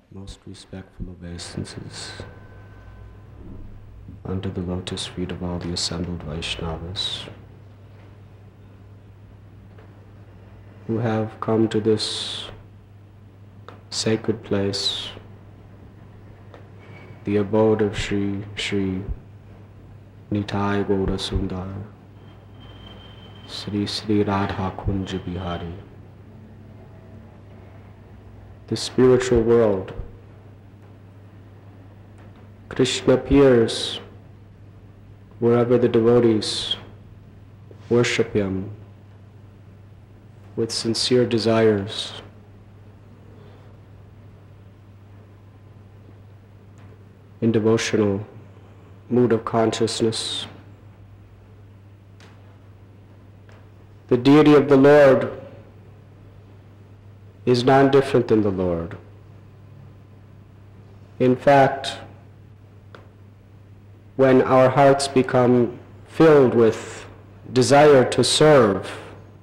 Most respectful obeisances under the lotus feet of all the assembled Vaishnavas who have come to this sacred place, the abode of Sri Nitai Gaura Sundar, Sri Sri Radha Kunja Bihari. The spiritual world. Krishna appears wherever the devotees worship Him with sincere desires. In devotional mood of consciousness. The deity of the Lord is none different than the Lord. In fact, when our hearts become filled with desire to serve,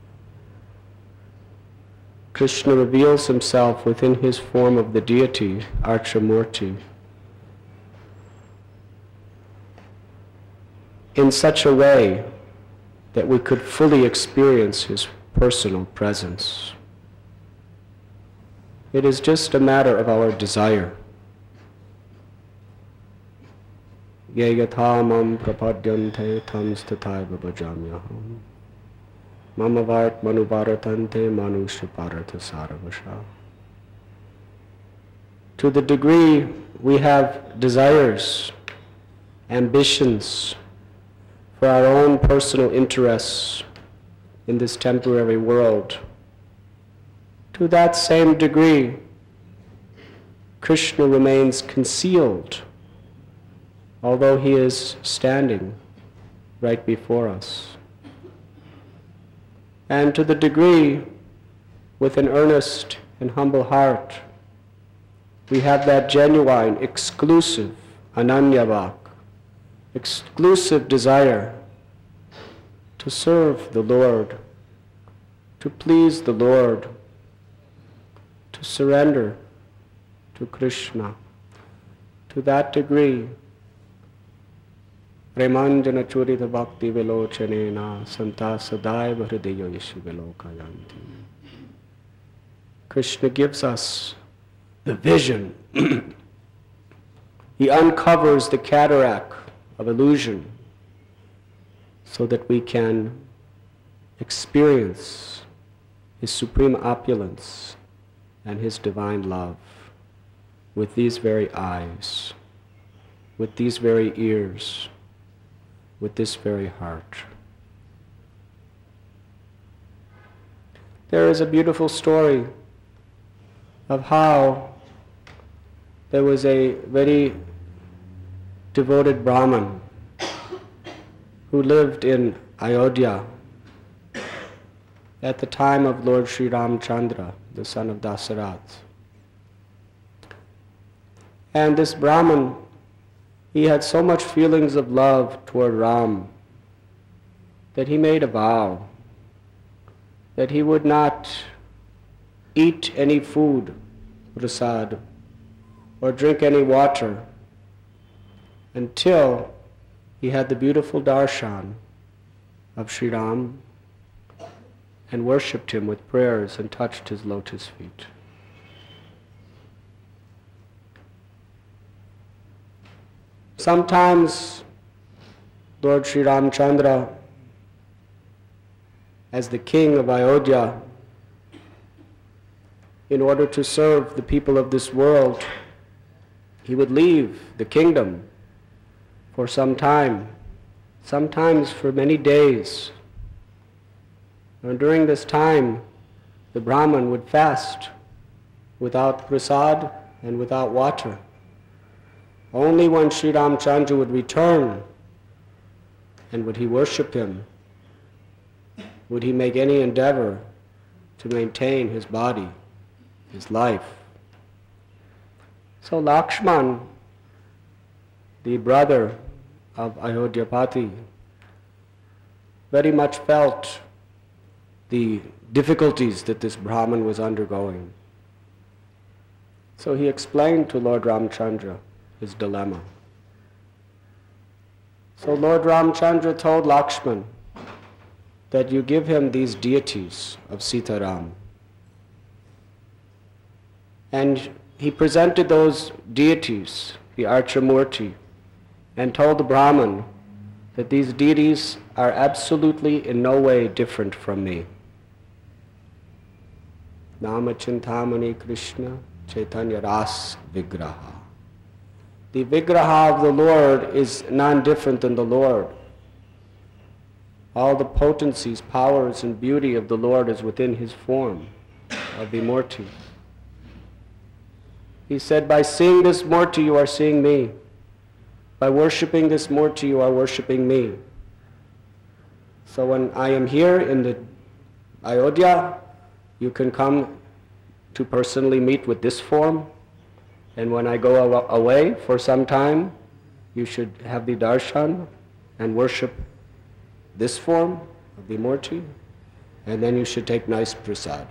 Krishna reveals Himself within His form of the deity, Archamurti, in such a way that we could fully experience His personal presence. It is just a matter of our desire. Ye yatha mam prapadyante tams tathaiva bhajamyaham. Mamavart manubaratante manusha paratha saravasha. To the degree we have desires, ambitions for our own personal interests in this temporary world, to that same degree, Krishna remains concealed, although He is standing right before us. And to the degree, with an earnest and humble heart, we have that genuine, exclusive, ananyavak, exclusive desire to serve the Lord, to please the Lord, to surrender to Krishna. To that degree, Premanjana Churita Bhakti Velochanena Santa Sadaiva Hridayo Yeshivelokayanti. Krishna gives us the vision. He uncovers the cataract of illusion so that we can experience His supreme opulence and His divine love with these very eyes, with these very ears, with this very heart. There is a beautiful story of how there was a very devoted Brahmin who lived in Ayodhya at the time of Lord Sri Ramchandra, the son of Dasarath. And this Brahmin, he had so much feelings of love toward Ram that he made a vow that he would not eat any food, prasad, or drink any water until he had the beautiful darshan of Sri Ram and worshipped Him with prayers and touched His lotus feet. Sometimes Lord Sri Ramchandra, as the king of Ayodhya, in order to serve the people of this world, he would leave the kingdom for some time, sometimes for many days. And during this time, the Brahmin would fast without prasad and without water. Only when Sri Ramchandra would return and would he worship Him, would he make any endeavor to maintain his body, his life. So Lakshman, the brother of Ayodhyapati, very much felt the difficulties that this Brahmin was undergoing. So he explained to Lord Ramchandra his dilemma. So Lord Ramchandra told Lakshman that you give him these deities of Sitaram. And he presented those deities, the Archamurti, and told the Brahman that these deities are absolutely in no way different from me. Nama Chintamani Krishna Chaitanya Ras Vigraha. The Vigraha of the Lord is non-different than the Lord. All the potencies, powers, and beauty of the Lord is within his form of the Murti. He said, by seeing this Murti, you are seeing me. By worshipping this Murti, you are worshipping me. So when I am here in the Ayodhya, you can come to personally meet with this form. And when I go away for some time, you should have the darshan and worship this form of the Murti. And then you should take nice prasad.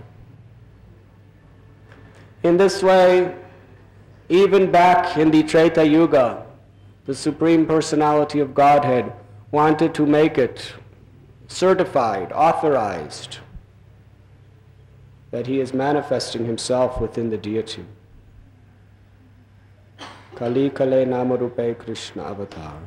In this way, even back in the Treta Yuga, the Supreme Personality of Godhead wanted to make it certified, authorized, that he is manifesting himself within the deity. Kali Kale Namarupe Krishna Avatar.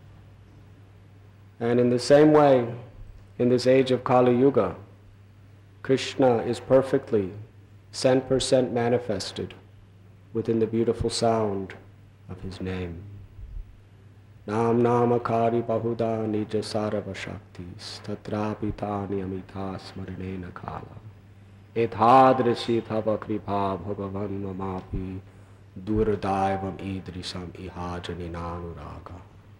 And in the same way, in this age of Kali Yuga, Krishna is perfectly 100% manifested within the beautiful sound of his name. Nam Namakari Bahuda Nija Sarava Shaktis Tatrapi Tani Amita Smaranena Kala Ethadrishi Tava Kripa Bhagavan Mamapi Duradaivam Idrisam Ihajani Nanuraga.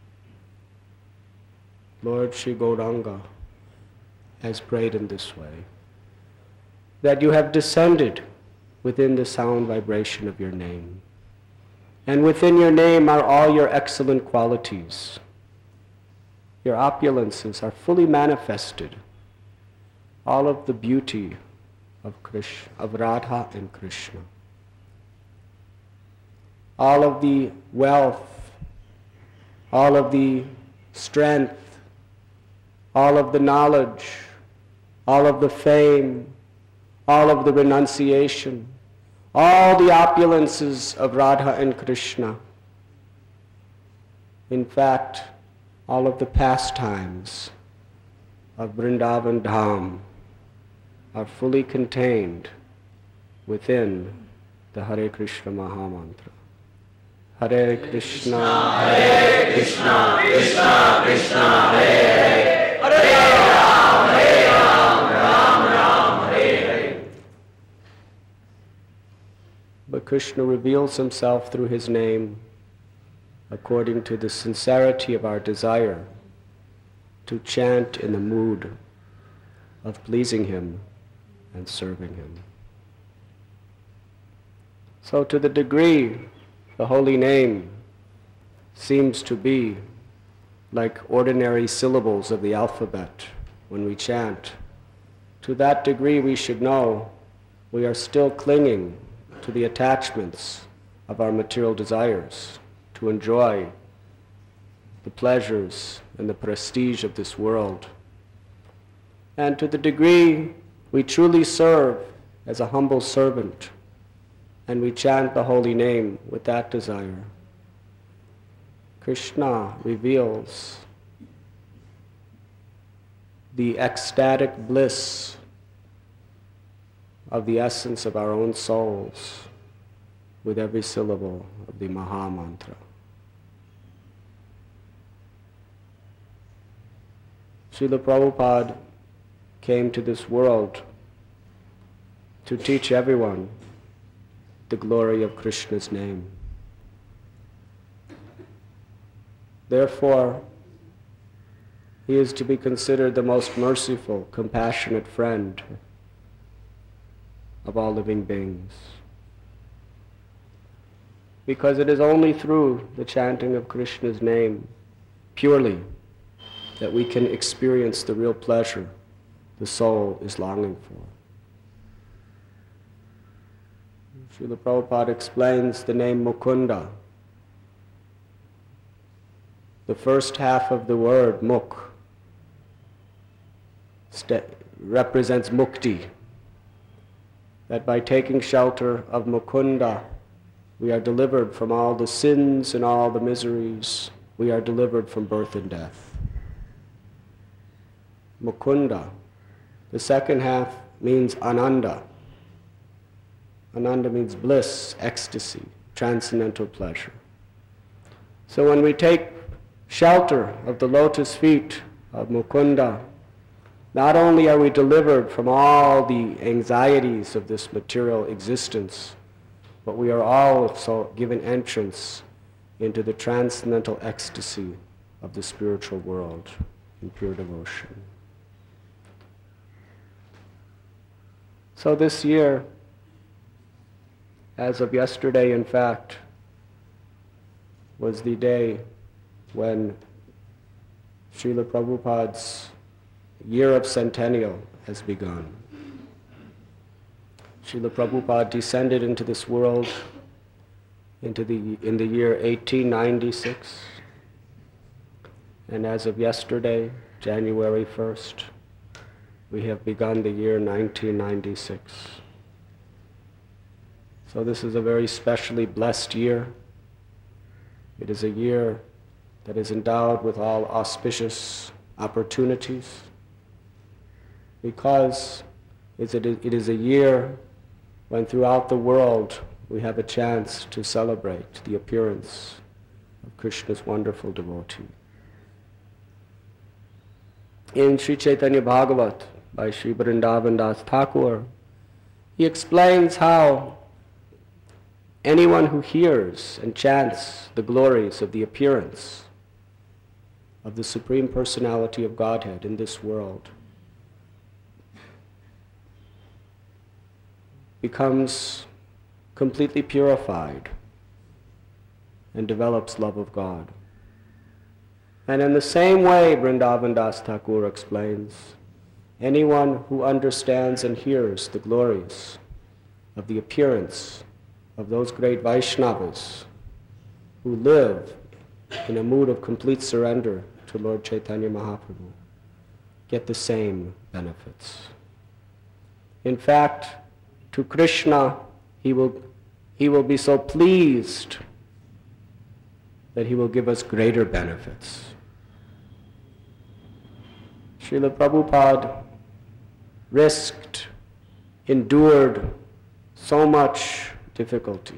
Lord Sri Gauranga has prayed in this way, that you have descended within the sound vibration of your name. And within your name are all your excellent qualities. Your opulences are fully manifested. All of the beauty of Krishna, of Radha and Krishna. All of the wealth, all of the strength, all of the knowledge, all of the fame, all of the renunciation, all the opulences of Radha and Krishna. In fact, all of the pastimes of Vrindavan Dham are fully contained within the Hare Krishna Mahamantra. Hare Krishna, Hare Krishna, Krishna Krishna, Hare Hare, Hare Ram, Hare Ram, Ram Ram, Hare Hare. But Krishna reveals himself through his name according to the sincerity of our desire to chant in the mood of pleasing him and serving him. So to the degree the holy name seems to be like ordinary syllables of the alphabet when we chant, to that degree we should know we are still clinging to the attachments of our material desires to enjoy the pleasures and the prestige of this world. And to the degree we truly serve as a humble servant and we chant the holy name with that desire, Krishna reveals the ecstatic bliss of the essence of our own souls with every syllable of the Maha Mantra. Srila Prabhupada came to this world to teach everyone the glory of Krishna's name. Therefore, he is to be considered the most merciful, compassionate friend of all living beings. Because it is only through the chanting of Krishna's name, purely, that we can experience the real pleasure the soul is longing for. Srila Prabhupada explains the name Mukunda. The first half of the word, muk, represents mukti. That by taking shelter of Mukunda, we are delivered from all the sins and all the miseries. We are delivered from birth and death. Mukunda. The second half means Ananda. Ananda means bliss, ecstasy, transcendental pleasure. So when we take shelter of the lotus feet of Mukunda, not only are we delivered from all the anxieties of this material existence, but we are also given entrance into the transcendental ecstasy of the spiritual world in pure devotion. So this year, as of yesterday in fact, was the day when Srila Prabhupada's year of centennial has begun. Srila Prabhupada descended into this world in the year 1896, and as of yesterday, January 1st, we have begun the year 1996. So this is a very specially blessed year. It is a year that is endowed with all auspicious opportunities, because it is a year when throughout the world we have a chance to celebrate the appearance of Krishna's wonderful devotee. In Sri Chaitanya Bhagavat by Sri Vrindavan Das Thakur, he explains how anyone who hears and chants the glories of the appearance of the Supreme Personality of Godhead in this world becomes completely purified and develops love of God. And in the same way, Vrindavan Das Thakur explains, anyone who understands and hears the glories of the appearance of those great Vaishnavas who live in a mood of complete surrender to Lord Chaitanya Mahaprabhu get the same benefits. In fact, to Krishna, he will be so pleased that he will give us greater benefits. Srila Prabhupada endured so much difficulty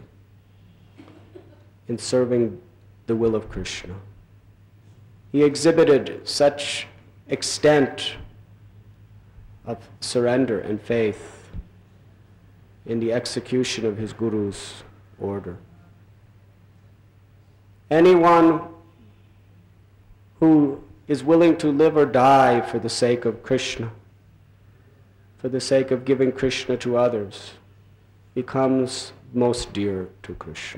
in serving the will of Krishna. He exhibited such extent of surrender and faith in the execution of his Guru's order. Anyone who is willing to live or die for the sake of Krishna, for the sake of giving Krishna to others, becomes most dear to Krishna.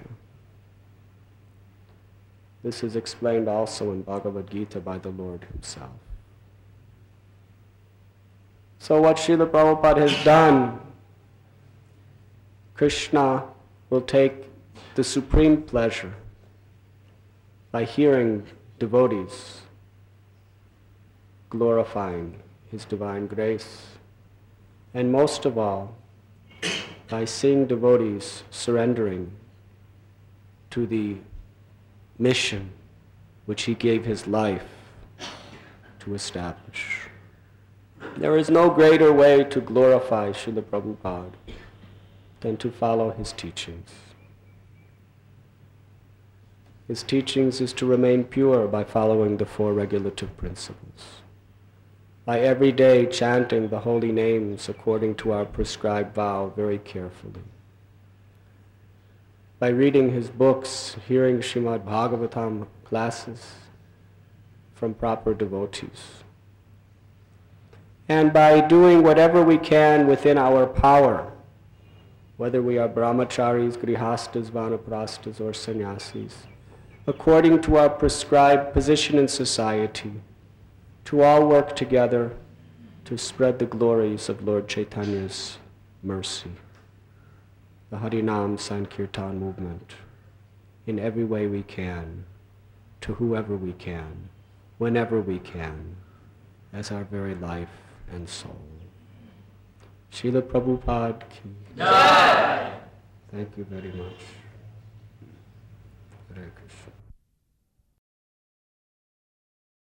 This is explained also in Bhagavad Gita by the Lord himself. So what Srila Prabhupada has done, Krishna will take the supreme pleasure by hearing devotees glorifying his divine grace, and most of all, by seeing devotees surrendering to the mission which he gave his life to establish. There is no greater way to glorify Srila Prabhupada than to follow his teachings. His teachings is to remain pure by following the four regulative principles, by every day chanting the holy names according to our prescribed vow very carefully, by reading his books, hearing Srimad Bhagavatam classes from proper devotees, and by doing whatever we can within our power, whether we are brahmacharis, grihastas, vanaprastas, or sannyasis, according to our prescribed position in society, to all work together to spread the glories of Lord Chaitanya's mercy. the Harinam Sankirtan movement in every way we can, to whoever we can, whenever we can, as our very life and soul. Srila Prabhupada ki jai. Thank you very much. Hare Krishna.